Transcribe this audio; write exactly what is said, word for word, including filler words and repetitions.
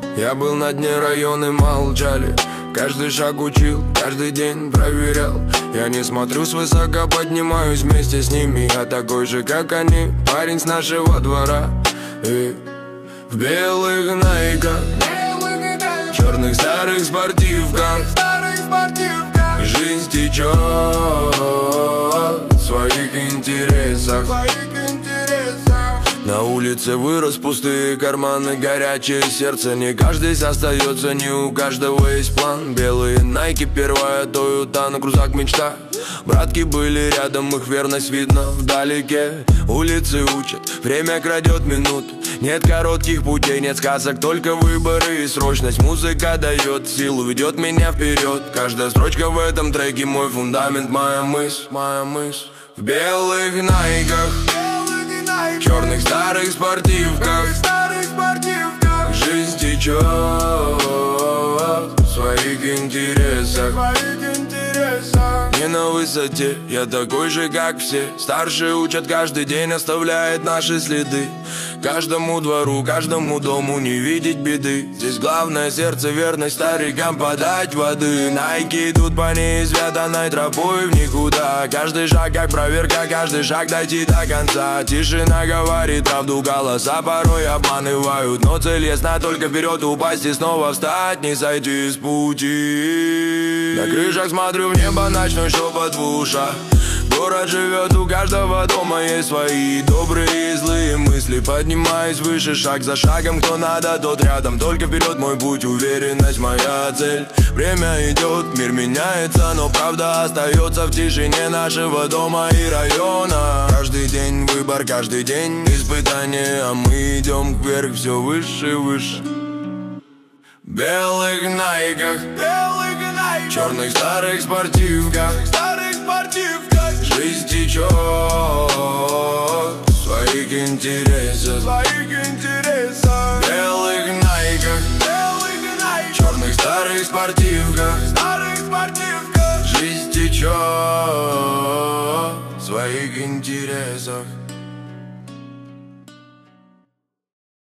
Я был на дне, районы молчали. Каждый шаг учил, каждый день проверял. Я не смотрю свысока, поднимаюсь вместе с ними. Я такой же, как они, парень с нашего двора. И в белых найках, черных старых спортивках, жизнь течет в своих интересах. На улице вырос пустые карманы, горячее сердце. Не каждый остается, не у каждого есть план. Белые найки, первая Тойота, на крузак мечта. Братки были рядом, их верность видно вдалеке. Улицы учат, время крадет минуты. Нет коротких путей, нет сказок, только выборы и срочность. Музыка дает силу, ведет меня вперед. Каждая строчка в этом треке мой фундамент, моя мысль, моя мысль. В белых найках, черных старых спортивках, жизнь течет в своих интересах. Не на высоте, я такой же, как все. Старшие учат, каждый день оставляет наши следы. Каждому двору, каждому дому не видеть беды. Здесь главное сердце, верность старикам подать воды. Найки идут по неизведанной тропой в никуда. Каждый шаг как проверка, каждый шаг дойти до конца. Тишина говорит правду, голоса порой обманывают. Но цель ясна, только вперед упасть и снова встать, не сойти с пути. На крышах смотрю в небо, ночной шепот в ушах. Город живет, у каждого дома есть свои добрые и злые мысли. Поднимаюсь выше, шаг за шагом, кто надо, тот рядом. Только вперед мой путь, уверенность моя цель. Время идет, мир меняется, но правда остается в тишине нашего дома и района. Каждый день выбор, каждый день испытание, а мы идем вверх, все выше и выше. В белых найках, черных старых спортивках, жизнь течет в своих интересах. В белых найках, черных старых спортивках, жизнь течет в своих интересах.